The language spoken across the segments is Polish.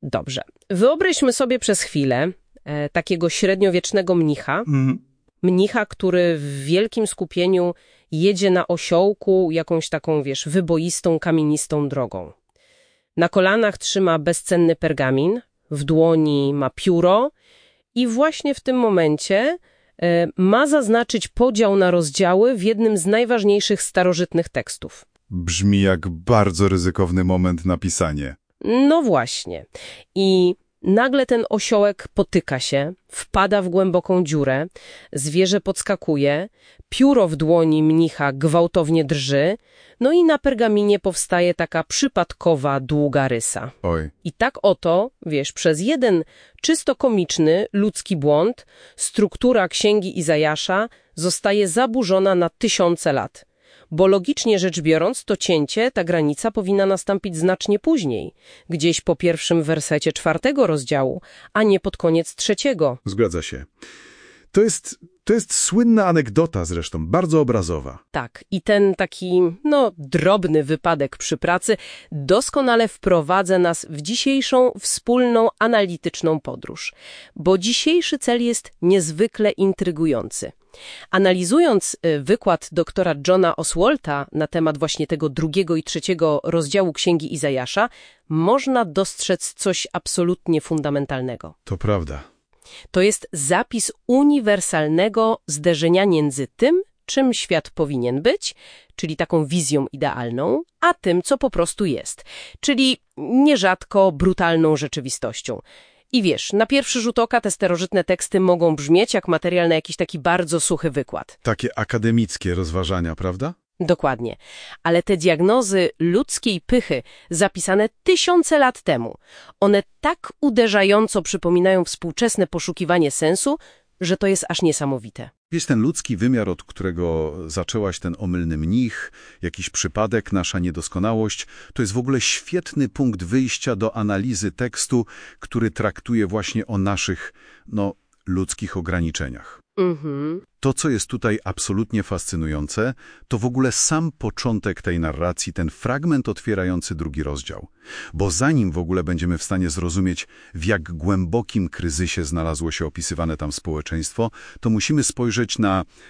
Dobrze. Wyobraźmy sobie przez chwilę takiego średniowiecznego mnicha. Mnicha, który w wielkim skupieniu jedzie na osiołku jakąś taką, wyboistą, kamienistą drogą. Na kolanach trzyma bezcenny pergamin, w dłoni ma pióro i właśnie w tym momencie ma zaznaczyć podział na rozdziały w jednym z najważniejszych starożytnych tekstów. Brzmi jak bardzo ryzykowny moment na pisanie. No właśnie. I nagle ten osiołek potyka się, wpada w głęboką dziurę, zwierzę podskakuje, pióro w dłoni mnicha gwałtownie drży, no i na pergaminie powstaje taka przypadkowa, długa rysa. Oj. I tak oto, przez jeden czysto komiczny, ludzki błąd, struktura Księgi Izajasza zostaje zaburzona na tysiące lat. Bo logicznie rzecz biorąc, to cięcie, ta granica powinna nastąpić znacznie później, gdzieś po pierwszym wersecie 4 rozdziału, a nie pod koniec 3. Zgadza się. To jest słynna anegdota zresztą, bardzo obrazowa. Tak, i ten taki, drobny wypadek przy pracy doskonale wprowadza nas w dzisiejszą wspólną analityczną podróż, bo dzisiejszy cel jest niezwykle intrygujący. Analizując wykład doktora Johna Oswalda na temat właśnie tego 2. i 3. rozdziału Księgi Izajasza, można dostrzec coś absolutnie fundamentalnego. To prawda. To jest zapis uniwersalnego zderzenia między tym, czym świat powinien być, czyli taką wizją idealną, a tym, co po prostu jest, czyli nierzadko brutalną rzeczywistością. I na pierwszy rzut oka te starożytne teksty mogą brzmieć jak materiał na jakiś taki bardzo suchy wykład. Takie akademickie rozważania, prawda? Dokładnie. Ale te diagnozy ludzkiej pychy zapisane tysiące lat temu, one tak uderzająco przypominają współczesne poszukiwanie sensu, że to jest aż niesamowite. Jest ten ludzki wymiar, od którego zaczęłaś, ten omylny mnich, jakiś przypadek, nasza niedoskonałość. To jest w ogóle świetny punkt wyjścia do analizy tekstu, który traktuje właśnie o naszych, ludzkich ograniczeniach. To, co jest tutaj absolutnie fascynujące, to w ogóle sam początek tej narracji, ten fragment otwierający 2 rozdział. Bo zanim w ogóle będziemy w stanie zrozumieć, w jak głębokim kryzysie znalazło się opisywane tam społeczeństwo, to musimy spojrzeć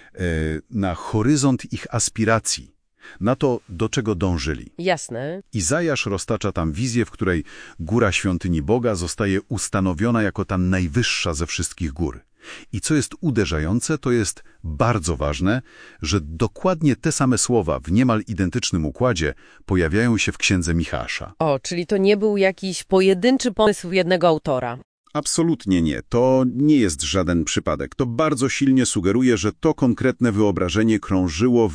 na horyzont ich aspiracji, na to, do czego dążyli. Jasne. Izajasz roztacza tam wizję, w której góra świątyni Boga zostaje ustanowiona jako ta najwyższa ze wszystkich gór. I co jest uderzające, to jest bardzo ważne, że dokładnie te same słowa w niemal identycznym układzie pojawiają się w księdze Michała. O, czyli to nie był jakiś pojedynczy pomysł jednego autora. Absolutnie nie. To nie jest żaden przypadek. To bardzo silnie sugeruje, że to konkretne wyobrażenie krążyło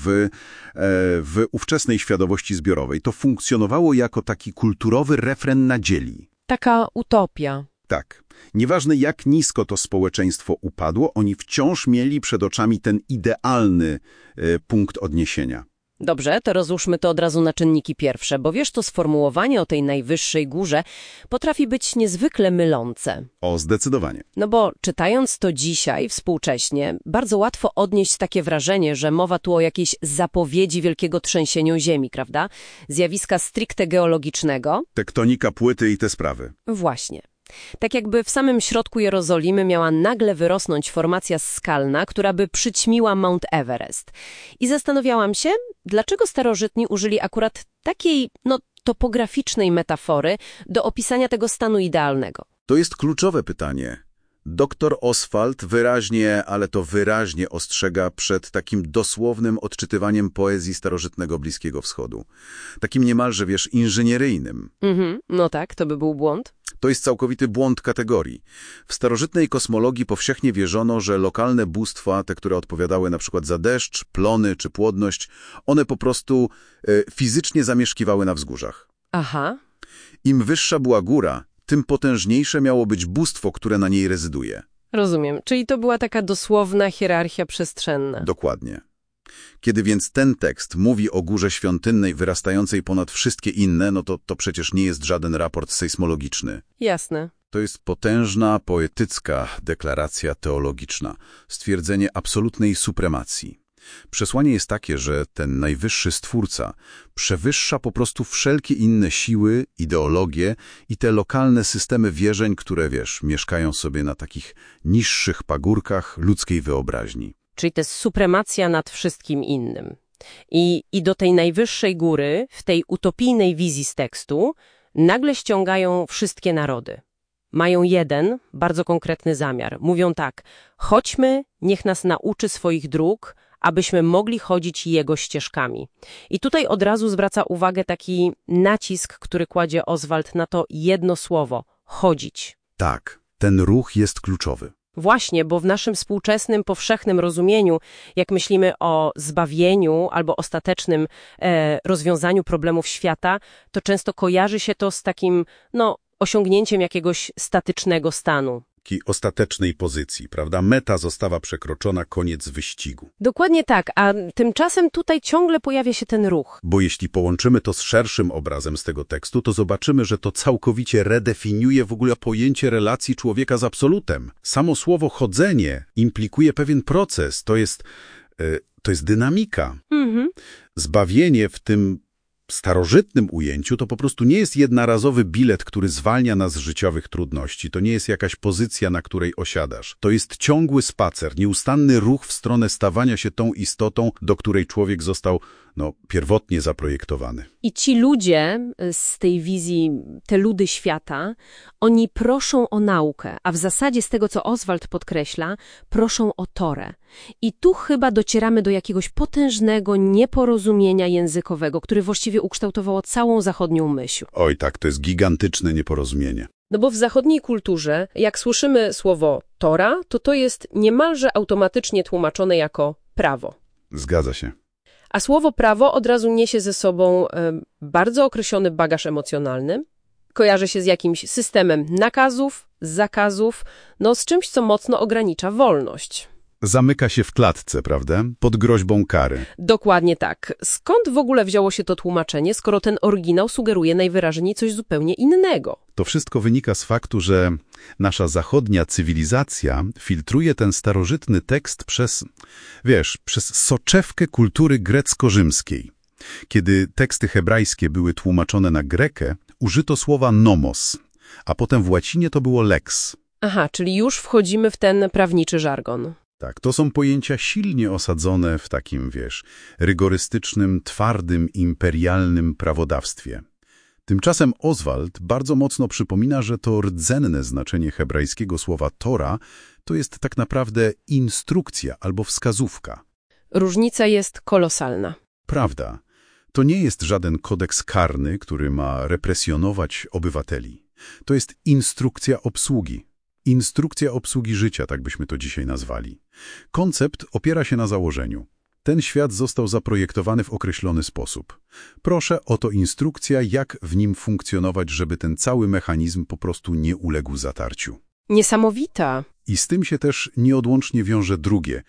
w ówczesnej świadomości zbiorowej. To funkcjonowało jako taki kulturowy refren nadziei. Taka utopia. Tak. Nieważne jak nisko to społeczeństwo upadło, oni wciąż mieli przed oczami ten idealny punkt odniesienia. Dobrze, to rozłóżmy to od razu na czynniki pierwsze, bo to sformułowanie o tej najwyższej górze potrafi być niezwykle mylące. O, zdecydowanie. Bo czytając to dzisiaj, współcześnie, bardzo łatwo odnieść takie wrażenie, że mowa tu o jakiejś zapowiedzi wielkiego trzęsienia ziemi, prawda? Zjawiska stricte geologicznego. Tektonika płyty i te sprawy. Właśnie. Tak jakby w samym środku Jerozolimy miała nagle wyrosnąć formacja skalna, która by przyćmiła Mount Everest. I zastanawiałam się, dlaczego starożytni użyli akurat takiej, topograficznej metafory do opisania tego stanu idealnego. To jest kluczowe pytanie. Doktor Oswald wyraźnie ostrzega przed takim dosłownym odczytywaniem poezji starożytnego Bliskiego Wschodu. Takim niemalże, inżynieryjnym. No tak, to by był błąd. To jest całkowity błąd kategorii. W starożytnej kosmologii powszechnie wierzono, że lokalne bóstwa, te, które odpowiadały na przykład za deszcz, plony czy płodność, one po prostu fizycznie zamieszkiwały na wzgórzach. Aha. Im wyższa była góra, tym potężniejsze miało być bóstwo, które na niej rezyduje. Rozumiem. Czyli to była taka dosłowna hierarchia przestrzenna. Dokładnie. Kiedy więc ten tekst mówi o górze świątynnej wyrastającej ponad wszystkie inne, to przecież nie jest żaden raport sejsmologiczny. Jasne. To jest potężna, poetycka deklaracja teologiczna, stwierdzenie absolutnej supremacji. Przesłanie jest takie, że ten najwyższy Stwórca przewyższa po prostu wszelkie inne siły, ideologie i te lokalne systemy wierzeń, które, mieszkają sobie na takich niższych pagórkach ludzkiej wyobraźni. Czyli to jest supremacja nad wszystkim innym. I do tej najwyższej góry, w tej utopijnej wizji z tekstu, nagle ściągają wszystkie narody. Mają jeden, bardzo konkretny zamiar. Mówią tak: chodźmy, niech nas nauczy swoich dróg, abyśmy mogli chodzić Jego ścieżkami. I tutaj od razu zwraca uwagę taki nacisk, który kładzie Oswald na to jedno słowo – chodzić. Tak, ten ruch jest kluczowy. Właśnie, bo w naszym współczesnym, powszechnym rozumieniu, jak myślimy o zbawieniu albo ostatecznym rozwiązaniu problemów świata, to często kojarzy się to z takim, osiągnięciem jakiegoś statycznego stanu. Takiej ostatecznej pozycji, prawda? Meta została przekroczona, koniec wyścigu. Dokładnie tak, a tymczasem tutaj ciągle pojawia się ten ruch. Bo jeśli połączymy to z szerszym obrazem z tego tekstu, to zobaczymy, że to całkowicie redefiniuje w ogóle pojęcie relacji człowieka z absolutem. Samo słowo chodzenie implikuje pewien proces, to jest dynamika. Zbawienie w tym starożytnym ujęciu to po prostu nie jest jednorazowy bilet, który zwalnia nas z życiowych trudności. To nie jest jakaś pozycja, na której osiadasz. To jest ciągły spacer, nieustanny ruch w stronę stawania się tą istotą, do której człowiek został pierwotnie zaprojektowany. I ci ludzie z tej wizji, te ludy świata, oni proszą o naukę, a w zasadzie z tego, co Oswald podkreśla, proszą o Torę. I tu chyba docieramy do jakiegoś potężnego nieporozumienia językowego, które właściwie ukształtowało całą zachodnią myśl. Oj tak, to jest gigantyczne nieporozumienie. No bo w zachodniej kulturze, jak słyszymy słowo Tora, to jest niemalże automatycznie tłumaczone jako prawo. Zgadza się. A słowo prawo od razu niesie ze sobą bardzo określony bagaż emocjonalny. Kojarzy się z jakimś systemem nakazów, zakazów, z czymś, co mocno ogranicza wolność. Zamyka się w klatce, prawda? Pod groźbą kary. Dokładnie tak. Skąd w ogóle wzięło się to tłumaczenie, skoro ten oryginał sugeruje najwyraźniej coś zupełnie innego? To wszystko wynika z faktu, że nasza zachodnia cywilizacja filtruje ten starożytny tekst przez soczewkę kultury grecko-rzymskiej. Kiedy teksty hebrajskie były tłumaczone na grekę, użyto słowa nomos, a potem w łacinie to było lex. Aha, czyli już wchodzimy w ten prawniczy żargon. Tak, to są pojęcia silnie osadzone w takim, rygorystycznym, twardym, imperialnym prawodawstwie. Tymczasem Oswald bardzo mocno przypomina, że to rdzenne znaczenie hebrajskiego słowa Tora to jest tak naprawdę instrukcja albo wskazówka. Różnica jest kolosalna. Prawda. To nie jest żaden kodeks karny, który ma represjonować obywateli. To jest instrukcja obsługi. Instrukcja obsługi życia, tak byśmy to dzisiaj nazwali. Koncept opiera się na założeniu. Ten świat został zaprojektowany w określony sposób. Proszę, oto instrukcja, jak w nim funkcjonować, żeby ten cały mechanizm po prostu nie uległ zatarciu. Niesamowita. I z tym się też nieodłącznie wiąże drugie,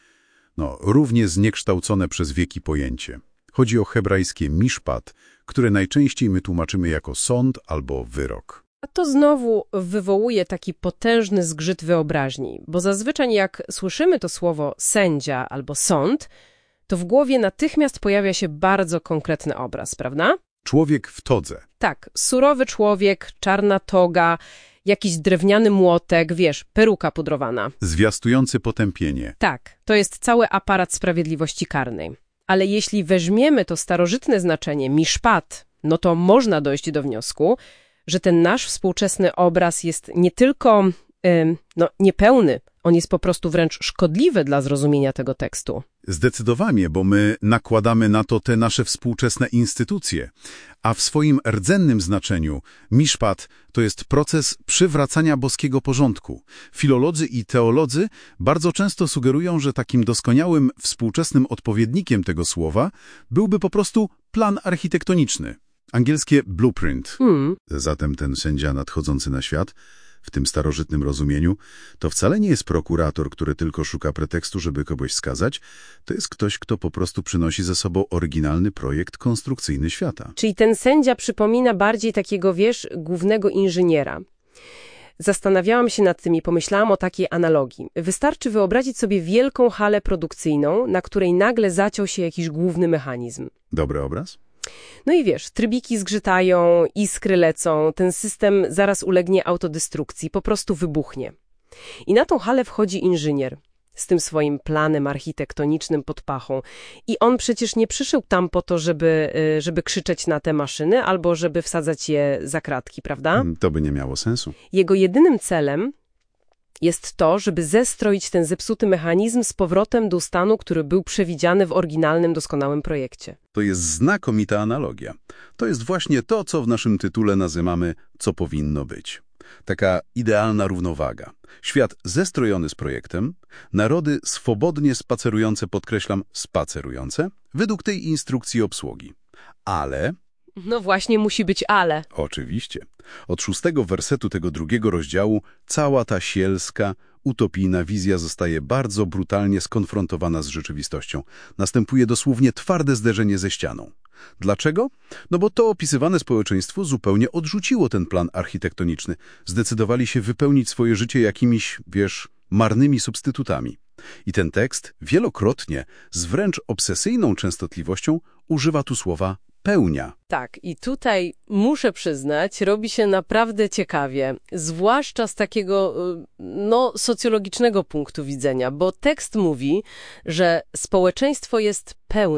równie zniekształcone przez wieki pojęcie. Chodzi o hebrajskie miszpat, które najczęściej my tłumaczymy jako sąd albo wyrok. A to znowu wywołuje taki potężny zgrzyt wyobraźni, bo zazwyczaj jak słyszymy to słowo sędzia albo sąd, to w głowie natychmiast pojawia się bardzo konkretny obraz, prawda? Człowiek w todze. Tak, surowy człowiek, czarna toga, jakiś drewniany młotek, peruka pudrowana. Zwiastujący potępienie. Tak, to jest cały aparat sprawiedliwości karnej. Ale jeśli weźmiemy to starożytne znaczenie miszpat, to można dojść do wniosku, że ten nasz współczesny obraz jest nie tylko niepełny, on jest po prostu wręcz szkodliwy dla zrozumienia tego tekstu. Zdecydowanie, bo my nakładamy na to te nasze współczesne instytucje. A w swoim rdzennym znaczeniu miszpat to jest proces przywracania boskiego porządku. Filolodzy i teolodzy bardzo często sugerują, że takim doskonałym współczesnym odpowiednikiem tego słowa byłby po prostu plan architektoniczny. Angielskie blueprint. Zatem ten sędzia nadchodzący na świat, w tym starożytnym rozumieniu, to wcale nie jest prokurator, który tylko szuka pretekstu, żeby kogoś skazać. To jest ktoś, kto po prostu przynosi ze sobą oryginalny projekt konstrukcyjny świata. Czyli ten sędzia przypomina bardziej takiego, głównego inżyniera. Zastanawiałam się nad tym i pomyślałam o takiej analogii. Wystarczy wyobrazić sobie wielką halę produkcyjną, na której nagle zaciął się jakiś główny mechanizm. Dobry obraz? No i wiesz, trybiki zgrzytają, iskry lecą, ten system zaraz ulegnie autodestrukcji, po prostu wybuchnie. I na tą halę wchodzi inżynier z tym swoim planem architektonicznym pod pachą. I on przecież nie przyszedł tam po to, żeby krzyczeć na te maszyny albo żeby wsadzać je za kratki, prawda? To by nie miało sensu. Jego jedynym celem jest to, żeby zestroić ten zepsuty mechanizm z powrotem do stanu, który był przewidziany w oryginalnym, doskonałym projekcie. To jest znakomita analogia. To jest właśnie to, co w naszym tytule nazywamy "co powinno być". Taka idealna równowaga. Świat zestrojony z projektem, narody swobodnie spacerujące, podkreślam, spacerujące, według tej instrukcji obsługi. Ale... No właśnie, musi być ale. Oczywiście. Od 6 wersetu tego 2 rozdziału cała ta sielska, utopijna wizja zostaje bardzo brutalnie skonfrontowana z rzeczywistością. Następuje dosłownie twarde zderzenie ze ścianą. Dlaczego? No bo to opisywane społeczeństwo zupełnie odrzuciło ten plan architektoniczny. Zdecydowali się wypełnić swoje życie jakimiś, marnymi substytutami. I ten tekst wielokrotnie, z wręcz obsesyjną częstotliwością, używa tu słowa pełnia. Tak, i tutaj muszę przyznać, robi się naprawdę ciekawie, zwłaszcza z takiego, socjologicznego punktu widzenia, bo tekst mówi, że społeczeństwo jest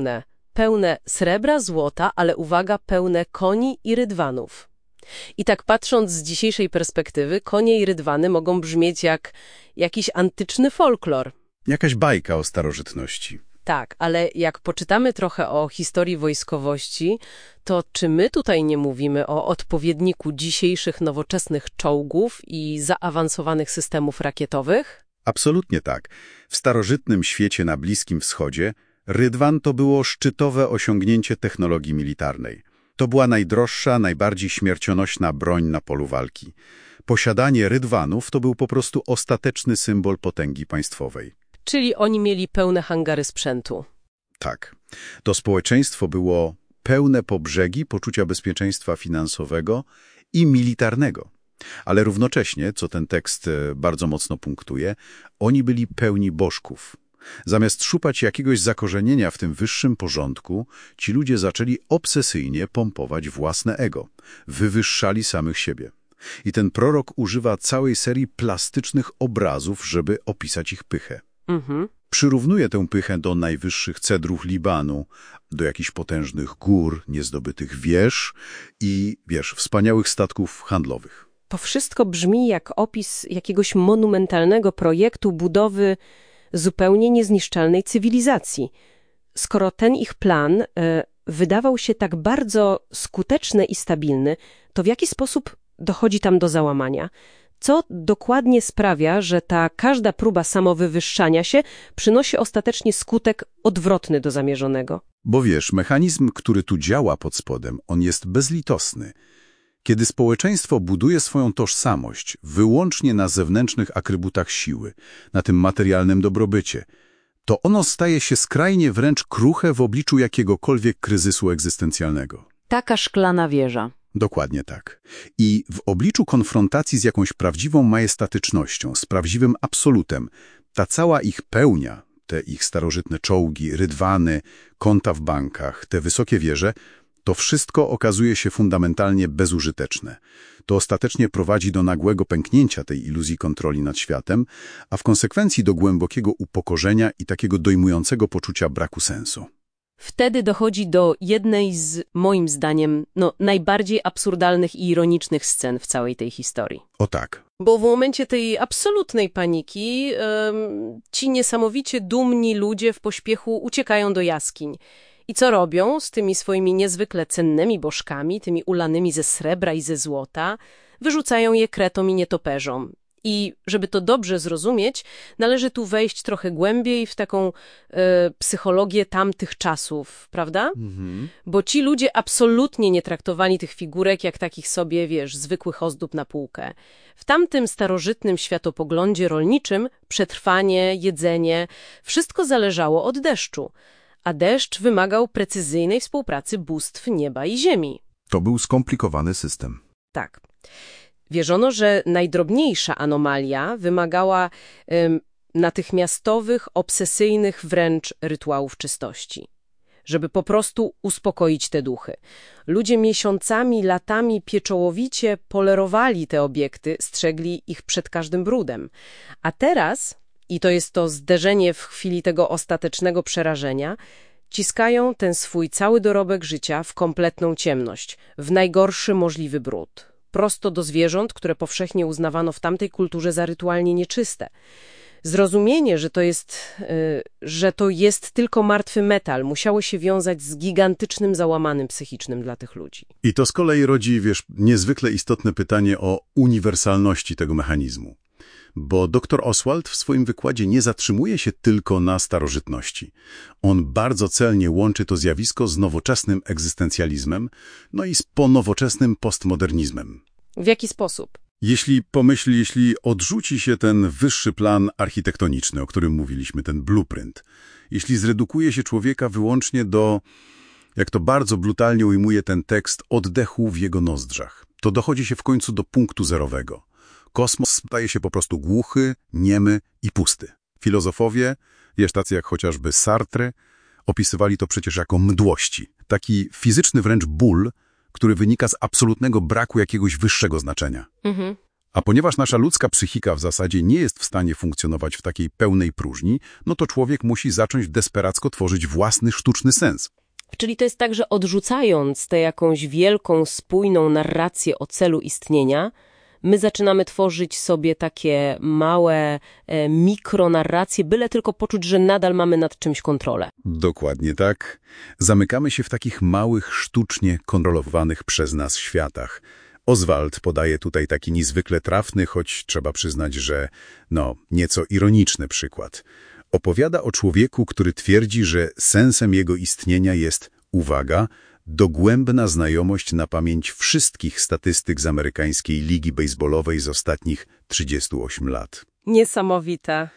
pełne srebra, złota, ale uwaga, pełne koni i rydwanów. I tak patrząc z dzisiejszej perspektywy, konie i rydwany mogą brzmieć jak jakiś antyczny folklor. Jakaś bajka o starożytności. Tak, ale jak poczytamy trochę o historii wojskowości, to czy my tutaj nie mówimy o odpowiedniku dzisiejszych nowoczesnych czołgów i zaawansowanych systemów rakietowych? Absolutnie tak. W starożytnym świecie na Bliskim Wschodzie rydwan to było szczytowe osiągnięcie technologii militarnej. To była najdroższa, najbardziej śmiercionośna broń na polu walki. Posiadanie rydwanów to był po prostu ostateczny symbol potęgi państwowej. Czyli oni mieli pełne hangary sprzętu. Tak. To społeczeństwo było pełne po brzegi poczucia bezpieczeństwa finansowego i militarnego. Ale równocześnie, co ten tekst bardzo mocno punktuje, oni byli pełni bożków. Zamiast szukać jakiegoś zakorzenienia w tym wyższym porządku, ci ludzie zaczęli obsesyjnie pompować własne ego. Wywyższali samych siebie. I ten prorok używa całej serii plastycznych obrazów, żeby opisać ich pychę. Przyrównuje tę pychę do najwyższych cedrów Libanu, do jakichś potężnych gór, niezdobytych wież i, wspaniałych statków handlowych. To wszystko brzmi jak opis jakiegoś monumentalnego projektu budowy zupełnie niezniszczalnej cywilizacji. Skoro ten ich plan wydawał się tak bardzo skuteczny i stabilny, to w jaki sposób dochodzi tam do załamania? Co dokładnie sprawia, że ta każda próba samowywyższania się przynosi ostatecznie skutek odwrotny do zamierzonego? Bo mechanizm, który tu działa pod spodem, on jest bezlitosny. Kiedy społeczeństwo buduje swoją tożsamość wyłącznie na zewnętrznych atrybutach siły, na tym materialnym dobrobycie, to ono staje się skrajnie wręcz kruche w obliczu jakiegokolwiek kryzysu egzystencjalnego. Taka szklana wieża. Dokładnie tak. I w obliczu konfrontacji z jakąś prawdziwą majestatycznością, z prawdziwym absolutem, ta cała ich pełnia, te ich starożytne czołgi, rydwany, konta w bankach, te wysokie wieże, to wszystko okazuje się fundamentalnie bezużyteczne. To ostatecznie prowadzi do nagłego pęknięcia tej iluzji kontroli nad światem, a w konsekwencji do głębokiego upokorzenia i takiego dojmującego poczucia braku sensu. Wtedy dochodzi do jednej z, moim zdaniem, najbardziej absurdalnych i ironicznych scen w całej tej historii. O tak. Bo w momencie tej absolutnej paniki ci niesamowicie dumni ludzie w pośpiechu uciekają do jaskiń. I co robią z tymi swoimi niezwykle cennymi bożkami, tymi ulanymi ze srebra i ze złota? Wyrzucają je kretom i nietoperzom. I żeby to dobrze zrozumieć, należy tu wejść trochę głębiej w taką psychologię tamtych czasów, prawda? Bo ci ludzie absolutnie nie traktowali tych figurek jak takich sobie, zwykłych ozdób na półkę. W tamtym starożytnym światopoglądzie rolniczym przetrwanie, jedzenie, wszystko zależało od deszczu. A deszcz wymagał precyzyjnej współpracy bóstw nieba i ziemi. To był skomplikowany system. Tak. Wierzono, że najdrobniejsza anomalia wymagała natychmiastowych, obsesyjnych wręcz rytuałów czystości, żeby po prostu uspokoić te duchy. Ludzie miesiącami, latami pieczołowicie polerowali te obiekty, strzegli ich przed każdym brudem. A teraz, i to jest to zderzenie w chwili tego ostatecznego przerażenia, ciskają ten swój cały dorobek życia w kompletną ciemność, w najgorszy możliwy brud. Prosto do zwierząt, które powszechnie uznawano w tamtej kulturze za rytualnie nieczyste. Zrozumienie, że to jest tylko martwy metal, musiało się wiązać z gigantycznym załamanym psychicznym dla tych ludzi. I to z kolei rodzi, niezwykle istotne pytanie o uniwersalności tego mechanizmu. Bo dr Oswald w swoim wykładzie nie zatrzymuje się tylko na starożytności. On bardzo celnie łączy to zjawisko z nowoczesnym egzystencjalizmem, no i z ponowoczesnym postmodernizmem. W jaki sposób? Jeśli odrzuci się ten wyższy plan architektoniczny, o którym mówiliśmy, ten blueprint, jeśli zredukuje się człowieka wyłącznie do, jak to bardzo brutalnie ujmuje ten tekst, oddechu w jego nozdrzach, to dochodzi się w końcu do punktu zerowego. Kosmos staje się po prostu głuchy, niemy i pusty. Filozofowie, tacy jak chociażby Sartre, opisywali to przecież jako mdłości. Taki fizyczny wręcz ból, który wynika z absolutnego braku jakiegoś wyższego znaczenia. A ponieważ nasza ludzka psychika w zasadzie nie jest w stanie funkcjonować w takiej pełnej próżni, no to człowiek musi zacząć desperacko tworzyć własny sztuczny sens. Czyli to jest tak, że odrzucając tę jakąś wielką, spójną narrację o celu istnienia, my zaczynamy tworzyć sobie takie małe mikronarracje, byle tylko poczuć, że nadal mamy nad czymś kontrolę. Dokładnie tak. Zamykamy się w takich małych, sztucznie kontrolowanych przez nas światach. Oswald podaje tutaj taki niezwykle trafny, choć trzeba przyznać, że nieco ironiczny przykład. Opowiada o człowieku, który twierdzi, że sensem jego istnienia jest, uwaga, dogłębna znajomość na pamięć wszystkich statystyk z amerykańskiej ligi bejsbolowej z ostatnich 38 lat. Niesamowite.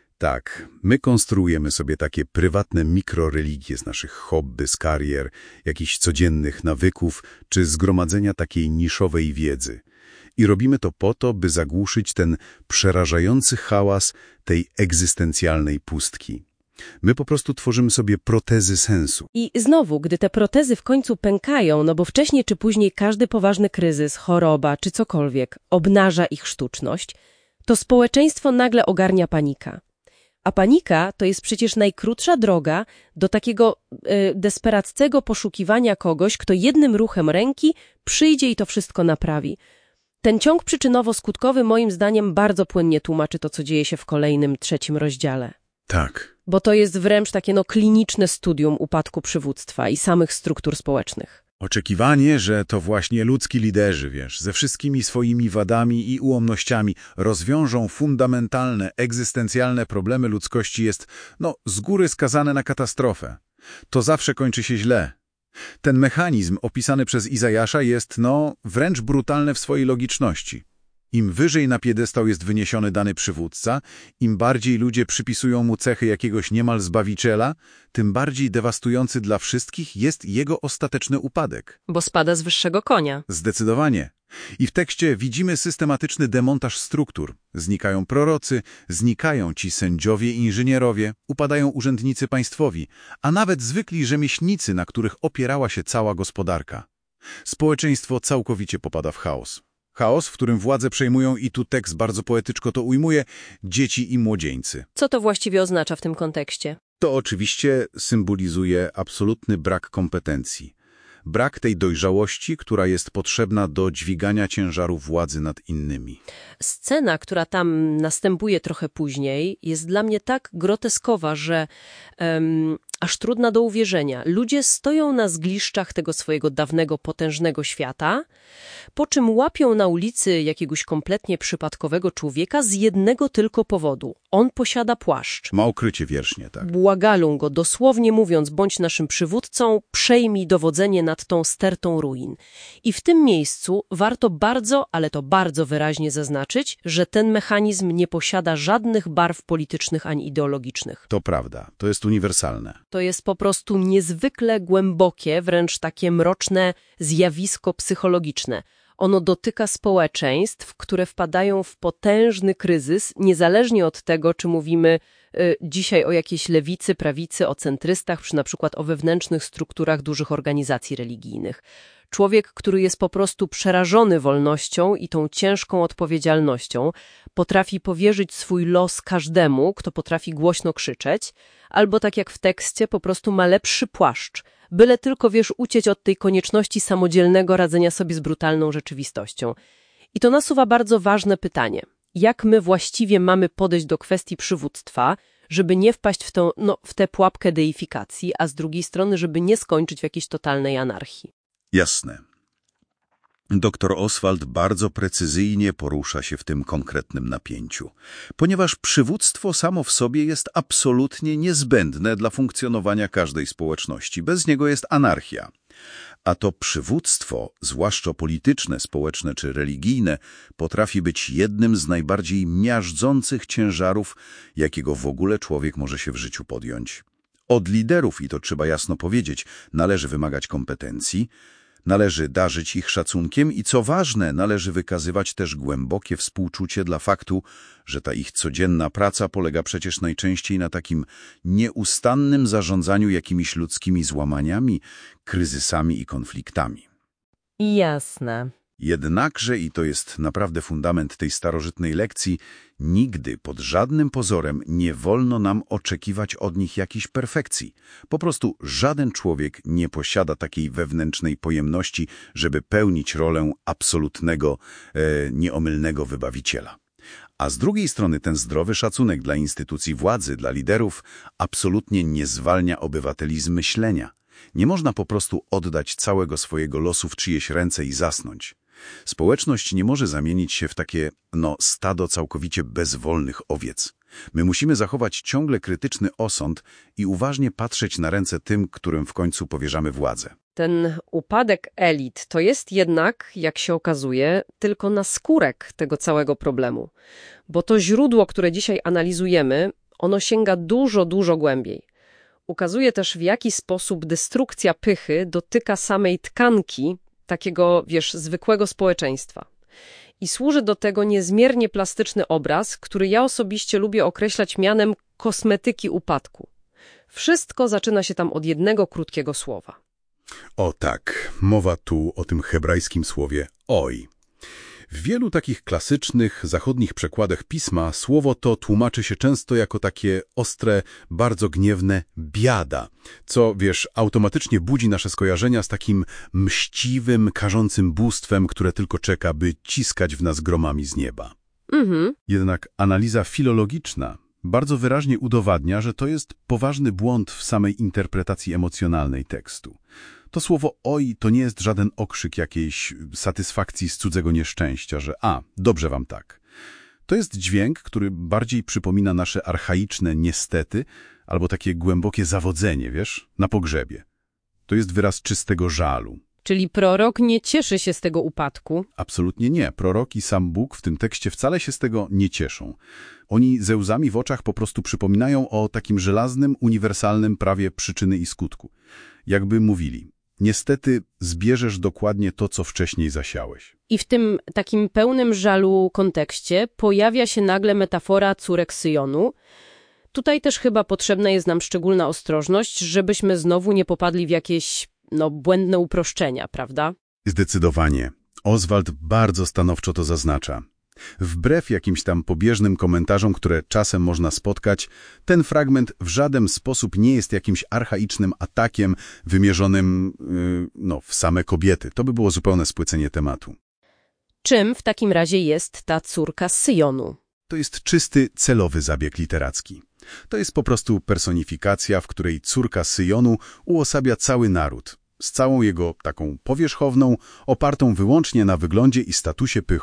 Tak, my konstruujemy sobie takie prywatne mikroreligie z naszych hobby, z karier, jakichś codziennych nawyków czy zgromadzenia takiej niszowej wiedzy. I robimy to po to, by zagłuszyć ten przerażający hałas tej egzystencjalnej pustki. My po prostu tworzymy sobie protezy sensu. I znowu, gdy te protezy w końcu pękają, bo wcześniej czy później każdy poważny kryzys, choroba czy cokolwiek obnaża ich sztuczność, to społeczeństwo nagle ogarnia panika. A panika to jest przecież najkrótsza droga do takiego desperackiego poszukiwania kogoś, kto jednym ruchem ręki przyjdzie i to wszystko naprawi. Ten ciąg przyczynowo-skutkowy moim zdaniem bardzo płynnie tłumaczy to, co dzieje się w kolejnym 3 rozdziale. Tak. Bo to jest wręcz takie kliniczne studium upadku przywództwa i samych struktur społecznych. Oczekiwanie, że to właśnie ludzki liderzy, ze wszystkimi swoimi wadami i ułomnościami rozwiążą fundamentalne, egzystencjalne problemy ludzkości jest, z góry skazane na katastrofę. To zawsze kończy się źle. Ten mechanizm opisany przez Izajasza jest, wręcz brutalny w swojej logiczności. Im wyżej na piedestał jest wyniesiony dany przywódca, im bardziej ludzie przypisują mu cechy jakiegoś niemal zbawiciela, tym bardziej dewastujący dla wszystkich jest jego ostateczny upadek. Bo spada z wyższego konia. Zdecydowanie. I w tekście widzimy systematyczny demontaż struktur. Znikają prorocy, znikają ci sędziowie i inżynierowie, upadają urzędnicy państwowi, a nawet zwykli rzemieślnicy, na których opierała się cała gospodarka. Społeczeństwo całkowicie popada w chaos. Chaos, w którym władzę przejmują, i tu tekst bardzo poetyczko to ujmuje, dzieci i młodzieńcy. Co to właściwie oznacza w tym kontekście? To oczywiście symbolizuje absolutny brak kompetencji. Brak tej dojrzałości, która jest potrzebna do dźwigania ciężaru władzy nad innymi. Scena, która tam następuje trochę później, jest dla mnie tak groteskowa, że aż trudna do uwierzenia. Ludzie stoją na zgliszczach tego swojego dawnego, potężnego świata, po czym łapią na ulicy jakiegoś kompletnie przypadkowego człowieka z jednego tylko powodu. On posiada płaszcz. Ma okrycie wierzchnie, tak. Błagają go, dosłownie mówiąc, bądź naszym przywódcą, przejmij dowodzenie nad tą stertą ruin. I w tym miejscu warto bardzo, ale to bardzo wyraźnie zaznaczyć, że ten mechanizm nie posiada żadnych barw politycznych ani ideologicznych. To prawda, to jest uniwersalne. To jest po prostu niezwykle głębokie, wręcz takie mroczne zjawisko psychologiczne. Ono dotyka społeczeństw, które wpadają w potężny kryzys, niezależnie od tego, czy mówimy dzisiaj o jakiejś lewicy, prawicy, o centrystach, czy na przykład o wewnętrznych strukturach dużych organizacji religijnych. Człowiek, który jest po prostu przerażony wolnością i tą ciężką odpowiedzialnością, potrafi powierzyć swój los każdemu, kto potrafi głośno krzyczeć, albo tak jak w tekście, po prostu ma lepszy płaszcz, byle tylko, uciec od tej konieczności samodzielnego radzenia sobie z brutalną rzeczywistością. I to nasuwa bardzo ważne pytanie. Jak my właściwie mamy podejść do kwestii przywództwa, żeby nie wpaść w tę pułapkę deifikacji, a z drugiej strony, żeby nie skończyć w jakiejś totalnej anarchii? Jasne. Dr Oswald bardzo precyzyjnie porusza się w tym konkretnym napięciu, ponieważ przywództwo samo w sobie jest absolutnie niezbędne dla funkcjonowania każdej społeczności. Bez niego jest anarchia. A to przywództwo, zwłaszcza polityczne, społeczne czy religijne, potrafi być jednym z najbardziej miażdżących ciężarów, jakiego w ogóle człowiek może się w życiu podjąć. Od liderów, i to trzeba jasno powiedzieć, należy wymagać kompetencji, należy darzyć ich szacunkiem i co ważne, należy wykazywać też głębokie współczucie dla faktu, że ta ich codzienna praca polega przecież najczęściej na takim nieustannym zarządzaniu jakimiś ludzkimi złamaniami, kryzysami i konfliktami. Jasne. Jednakże, i to jest naprawdę fundament tej starożytnej lekcji, nigdy pod żadnym pozorem nie wolno nam oczekiwać od nich jakiejś perfekcji. Po prostu żaden człowiek nie posiada takiej wewnętrznej pojemności, żeby pełnić rolę absolutnego, nieomylnego wybawiciela. A z drugiej strony ten zdrowy szacunek dla instytucji władzy, dla liderów, absolutnie nie zwalnia obywateli z myślenia. Nie można po prostu oddać całego swojego losu w czyjeś ręce i zasnąć. Społeczność nie może zamienić się w takie, stado całkowicie bezwolnych owiec. My musimy zachować ciągle krytyczny osąd i uważnie patrzeć na ręce tym, którym w końcu powierzamy władzę. Ten upadek elit to jest jednak, jak się okazuje, tylko naskórek tego całego problemu. Bo to źródło, które dzisiaj analizujemy, ono sięga dużo, dużo głębiej. Ukazuje też, w jaki sposób destrukcja pychy dotyka samej tkanki takiego, zwykłego społeczeństwa. I służy do tego niezmiernie plastyczny obraz, który ja osobiście lubię określać mianem kosmetyki upadku. Wszystko zaczyna się tam od jednego krótkiego słowa. O tak, mowa tu o tym hebrajskim słowie oj. W wielu takich klasycznych, zachodnich przekładach pisma słowo to tłumaczy się często jako takie ostre, bardzo gniewne biada, co, automatycznie budzi nasze skojarzenia z takim mściwym, karzącym bóstwem, które tylko czeka, by ciskać w nas gromami z nieba. Jednak analiza filologiczna bardzo wyraźnie udowadnia, że to jest poważny błąd w samej interpretacji emocjonalnej tekstu. To słowo oj to nie jest żaden okrzyk jakiejś satysfakcji z cudzego nieszczęścia, że dobrze wam tak. To jest dźwięk, który bardziej przypomina nasze archaiczne niestety albo takie głębokie zawodzenie, na pogrzebie. To jest wyraz czystego żalu. Czyli prorok nie cieszy się z tego upadku? Absolutnie nie. Prorok i sam Bóg w tym tekście wcale się z tego nie cieszą. Oni ze łzami w oczach po prostu przypominają o takim żelaznym, uniwersalnym prawie przyczyny i skutku. Jakby mówili, niestety zbierzesz dokładnie to, co wcześniej zasiałeś. I w tym takim pełnym żalu kontekście pojawia się nagle metafora córek Syjonu. Tutaj też chyba potrzebna jest nam szczególna ostrożność, żebyśmy znowu nie popadli w jakieś błędne uproszczenia, prawda? Zdecydowanie. Oswald bardzo stanowczo to zaznacza. Wbrew jakimś tam pobieżnym komentarzom, które czasem można spotkać, ten fragment w żaden sposób nie jest jakimś archaicznym atakiem wymierzonym w same kobiety. To by było zupełne spłycenie tematu. Czym w takim razie jest ta córka Syjonu? To jest czysty, celowy zabieg literacki. To jest po prostu personifikacja, w której córka Syjonu uosabia cały naród, z całą jego taką powierzchowną, opartą wyłącznie na wyglądzie i statusie pychą.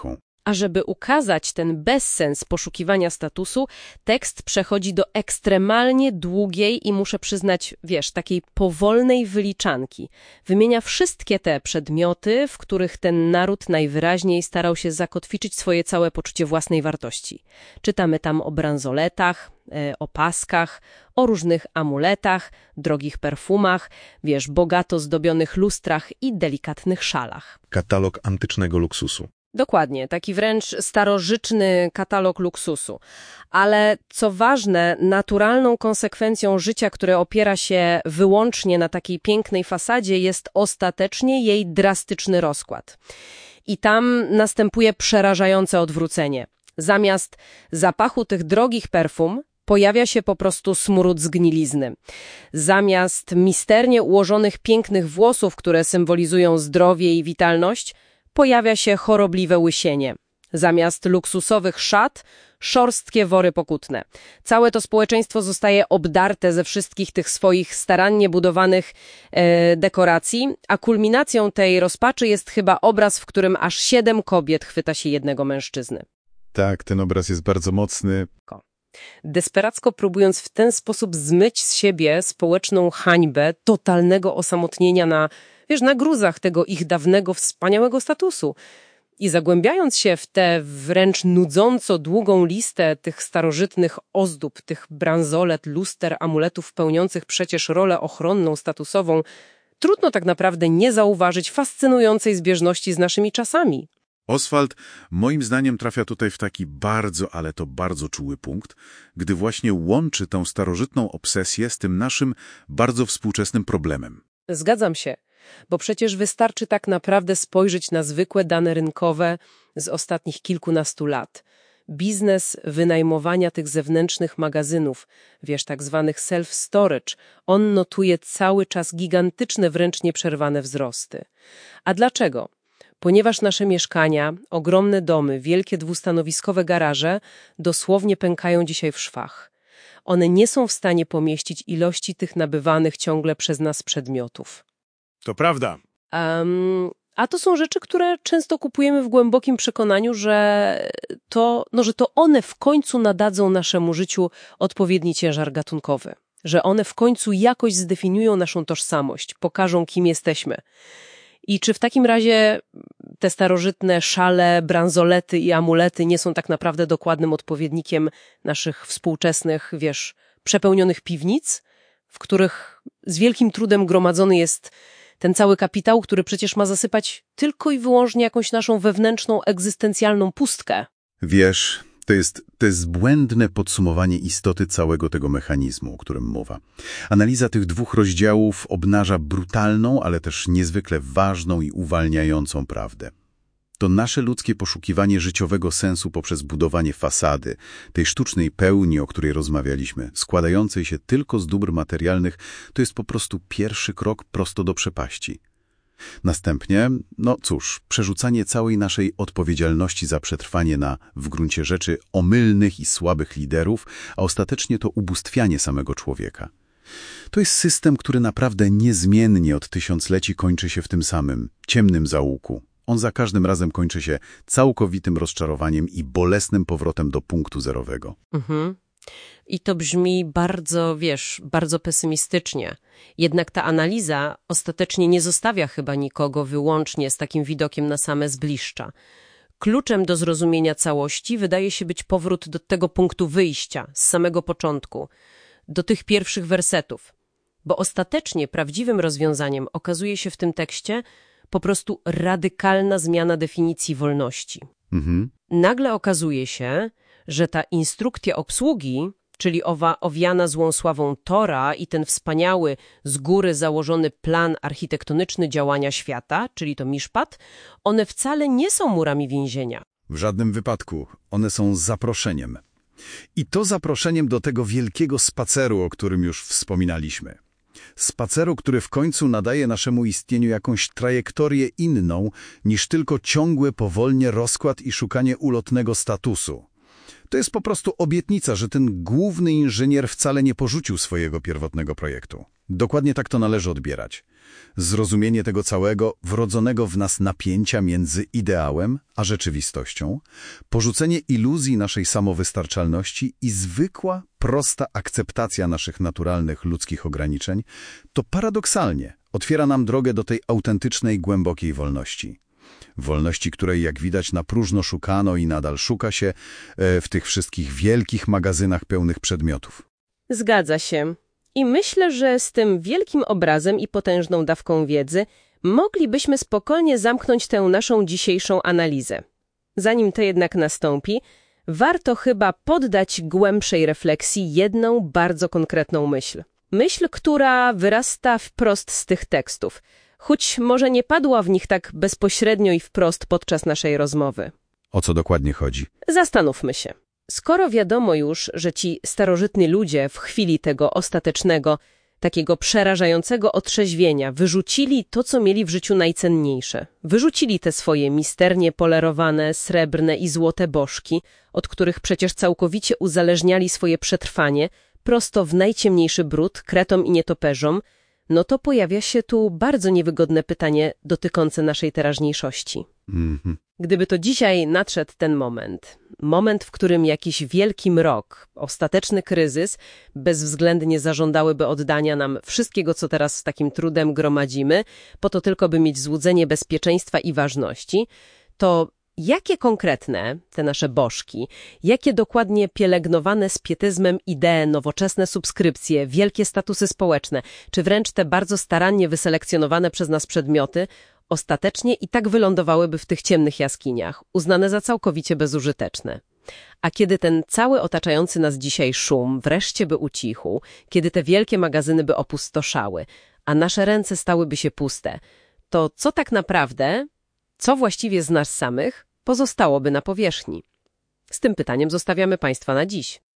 A żeby ukazać ten bezsens poszukiwania statusu, tekst przechodzi do ekstremalnie długiej i muszę przyznać, takiej powolnej wyliczanki. Wymienia wszystkie te przedmioty, w których ten naród najwyraźniej starał się zakotwiczyć swoje całe poczucie własnej wartości. Czytamy tam o bransoletach, o paskach, o różnych amuletach, drogich perfumach, bogato zdobionych lustrach i delikatnych szalach. Katalog antycznego luksusu. Dokładnie, taki wręcz starożytny katalog luksusu. Ale co ważne, naturalną konsekwencją życia, które opiera się wyłącznie na takiej pięknej fasadzie, jest ostatecznie jej drastyczny rozkład. I tam następuje przerażające odwrócenie. Zamiast zapachu tych drogich perfum pojawia się po prostu smród zgnilizny. Zamiast misternie ułożonych pięknych włosów, które symbolizują zdrowie i witalność, pojawia się chorobliwe łysienie. Zamiast luksusowych szat, szorstkie wory pokutne. Całe to społeczeństwo zostaje obdarte ze wszystkich tych swoich starannie budowanych dekoracji, a kulminacją tej rozpaczy jest chyba obraz, w którym aż 7 kobiet chwyta się jednego mężczyzny. Tak, ten obraz jest bardzo mocny. Desperacko próbując w ten sposób zmyć z siebie społeczną hańbę totalnego osamotnienia na gruzach tego ich dawnego, wspaniałego statusu. I zagłębiając się w tę wręcz nudząco długą listę tych starożytnych ozdób, tych bransolet, luster, amuletów pełniących przecież rolę ochronną, statusową, trudno tak naprawdę nie zauważyć fascynującej zbieżności z naszymi czasami. Oswald moim zdaniem trafia tutaj w taki bardzo, ale to bardzo czuły punkt, gdy właśnie łączy tę starożytną obsesję z tym naszym bardzo współczesnym problemem. Zgadzam się, bo przecież wystarczy tak naprawdę spojrzeć na zwykłe dane rynkowe z ostatnich kilkunastu lat. Biznes wynajmowania tych zewnętrznych magazynów, tak zwanych self-storage, on notuje cały czas gigantyczne, wręcz nieprzerwane wzrosty. A dlaczego? Ponieważ nasze mieszkania, ogromne domy, wielkie dwustanowiskowe garaże dosłownie pękają dzisiaj w szwach. One nie są w stanie pomieścić ilości tych nabywanych ciągle przez nas przedmiotów. To prawda. A to są rzeczy, które często kupujemy w głębokim przekonaniu, że to one w końcu nadadzą naszemu życiu odpowiedni ciężar gatunkowy. Że one w końcu jakoś zdefiniują naszą tożsamość, pokażą, kim jesteśmy. I czy w takim razie te starożytne szale, bransolety i amulety nie są tak naprawdę dokładnym odpowiednikiem naszych współczesnych, przepełnionych piwnic, w których z wielkim trudem gromadzony jest ten cały kapitał, który przecież ma zasypać tylko i wyłącznie jakąś naszą wewnętrzną, egzystencjalną pustkę? To jest błędne podsumowanie istoty całego tego mechanizmu, o którym mowa. Analiza tych 2 rozdziałów obnaża brutalną, ale też niezwykle ważną i uwalniającą prawdę. To nasze ludzkie poszukiwanie życiowego sensu poprzez budowanie fasady, tej sztucznej pełni, o której rozmawialiśmy, składającej się tylko z dóbr materialnych, to jest po prostu pierwszy krok prosto do przepaści. Następnie, przerzucanie całej naszej odpowiedzialności za przetrwanie na, w gruncie rzeczy, omylnych i słabych liderów, a ostatecznie to ubóstwianie samego człowieka. To jest system, który naprawdę niezmiennie od tysiącleci kończy się w tym samym, ciemnym zaułku. On za każdym razem kończy się całkowitym rozczarowaniem i bolesnym powrotem do punktu zerowego. I to brzmi bardzo, bardzo pesymistycznie. Jednak ta analiza ostatecznie nie zostawia chyba nikogo wyłącznie z takim widokiem na same zgliszcza. Kluczem do zrozumienia całości wydaje się być powrót do tego punktu wyjścia, z samego początku, do tych pierwszych wersetów. Bo ostatecznie prawdziwym rozwiązaniem okazuje się w tym tekście po prostu radykalna zmiana definicji wolności. Nagle okazuje się, że ta instrukcja obsługi, czyli owa owiana złą sławą Tora i ten wspaniały, z góry założony plan architektoniczny działania świata, czyli to miszpat, one wcale nie są murami więzienia. W żadnym wypadku. One są zaproszeniem. I to zaproszeniem do tego wielkiego spaceru, o którym już wspominaliśmy. Spaceru, który w końcu nadaje naszemu istnieniu jakąś trajektorię inną niż tylko ciągły powolnie rozkład i szukanie ulotnego statusu. To jest po prostu obietnica, że ten główny inżynier wcale nie porzucił swojego pierwotnego projektu. Dokładnie tak to należy odbierać. Zrozumienie tego całego, wrodzonego w nas napięcia między ideałem a rzeczywistością, porzucenie iluzji naszej samowystarczalności i zwykła, prosta akceptacja naszych naturalnych ludzkich ograniczeń, to paradoksalnie otwiera nam drogę do tej autentycznej, głębokiej wolności. Wolności, której jak widać na próżno szukano i nadal szuka się w tych wszystkich wielkich magazynach pełnych przedmiotów. Zgadza się. I myślę, że z tym wielkim obrazem i potężną dawką wiedzy moglibyśmy spokojnie zamknąć tę naszą dzisiejszą analizę. Zanim to jednak nastąpi, warto chyba poddać głębszej refleksji jedną bardzo konkretną myśl. Myśl, która wyrasta wprost z tych tekstów, choć może nie padła w nich tak bezpośrednio i wprost podczas naszej rozmowy. O co dokładnie chodzi? Zastanówmy się. Skoro wiadomo już, że ci starożytni ludzie w chwili tego ostatecznego, takiego przerażającego otrzeźwienia wyrzucili to, co mieli w życiu najcenniejsze. Wyrzucili te swoje misternie polerowane, srebrne i złote bożki, od których przecież całkowicie uzależniali swoje przetrwanie, prosto w najciemniejszy brud, kretom i nietoperzom, no to pojawia się tu bardzo niewygodne pytanie dotyczące naszej teraźniejszości. Gdyby to dzisiaj nadszedł ten moment, w którym jakiś wielki mrok, ostateczny kryzys, bezwzględnie zażądałyby oddania nam wszystkiego, co teraz z takim trudem gromadzimy, po to tylko, by mieć złudzenie bezpieczeństwa i ważności, to jakie konkretne, te nasze bożki, jakie dokładnie pielęgnowane z pietyzmem idee, nowoczesne subskrypcje, wielkie statusy społeczne, czy wręcz te bardzo starannie wyselekcjonowane przez nas przedmioty, ostatecznie i tak wylądowałyby w tych ciemnych jaskiniach, uznane za całkowicie bezużyteczne. A kiedy ten cały otaczający nas dzisiaj szum wreszcie by ucichł, kiedy te wielkie magazyny by opustoszały, a nasze ręce stałyby się puste, to co tak naprawdę, co właściwie z nas samych, pozostałoby na powierzchni? Z tym pytaniem zostawiamy Państwa na dziś.